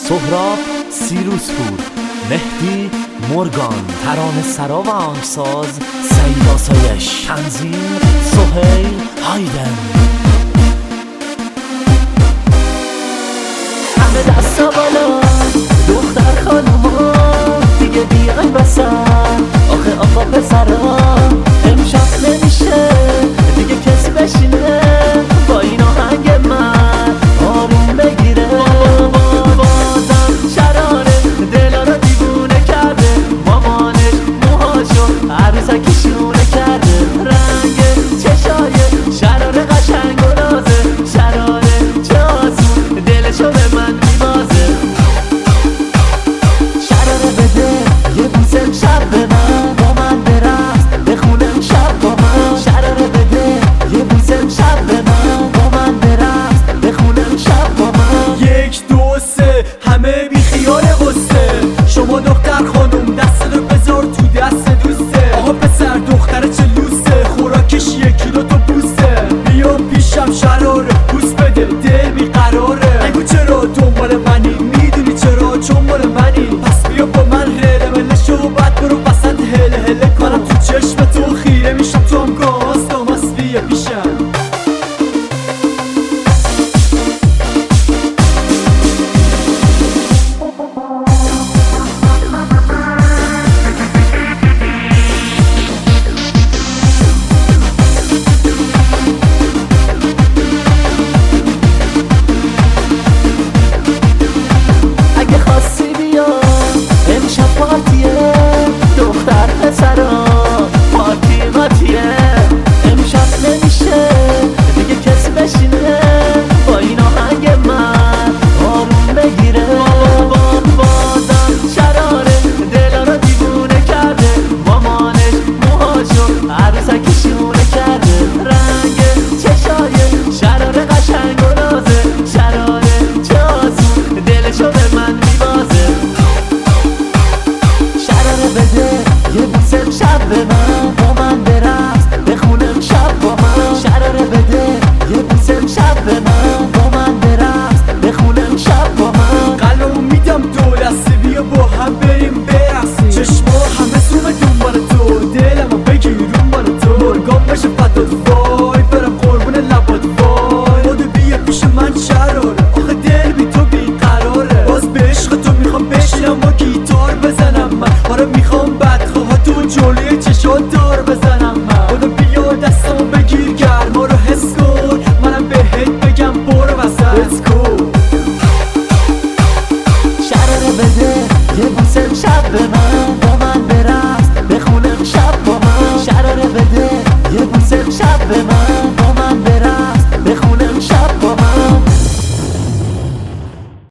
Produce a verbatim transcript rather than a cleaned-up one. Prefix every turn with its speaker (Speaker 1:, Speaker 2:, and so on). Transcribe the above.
Speaker 1: سهراب سیروسپور، مهدی مورگان، ترانه سرا و آهنگساز سعید آسایش، تنظیم سهیل هایدن.
Speaker 2: همه دستا بالا دختر خانوما دیگه بیاین بسن، آخه آقا پسرا امشب نمیشه دیگه کسی بشینه با این آهنگ من آروم بگیره. بازم شراره دلا رو دیوونه کرده، مامانش موهاشو عروسکی شونه کرده، رنگ چشای شراره قشنگ و نازه، شراره چه آسون دلشو به من میبازه. شراره بده یه بوسه امشب به من، با من برقص بخونه امشب با من. شراره بده یه بوسه امشب به من، با من برقص بخونه امشب با من.
Speaker 3: یک دو سه همه بی خیال غصه، شما دختر خانم دست رو بذار تو دست دوسته. آقا پسر دختر چه لوسه، خوراکش یک کیلو تو بوسه. بیا پیشم شراره بوس بده دل بیقراره، نگو چرا دنبال منی، میدونی چرا چون مال منی. پس بیا با من رله مله شو بعد برو بسط هله هله کنم تو چشم تو خیره میشم، تو هم گاز داماس بیا پیشم.
Speaker 2: پارتیه دختر پسرا پارتی ماتیه، امشب نمیشه دیگه کسی بشینه با این آهنگ من آروم بگیره. بازم شراره دلا رو دیوونه کرده، مامانش موهاشو عروسکی شونه کرده، رنگ چشای شراره قشنگ و نازه، شراره چه آسون دلشو به من میبازه. بده یه بوسه امشب به من، با من برقص بخونه امشب با من. شراره بده یه بوسه امشب به من، با من برقص بخونه امشب با من.
Speaker 3: قلبمو میدم دو دسته بیا با هم بریم برقصیم، چشما همه زوم دنبال تو، دلمو بگیر اون بال تو. مورگان بشه فتات وای برم قربون لبات وای، بودو بیا پیش من شراره آخه دل بی تو بیقراره. باز به عشق تو میخوام بشینم با گیتار بزنم من، آره میخوام بدخواه تو جلوی چشات دار بزنم من. بودو بیا دستمو بگیر گرما رو حس کن، منم بهت بگم برو وسط کن.
Speaker 2: شراره بده یه بوسه امشب به من،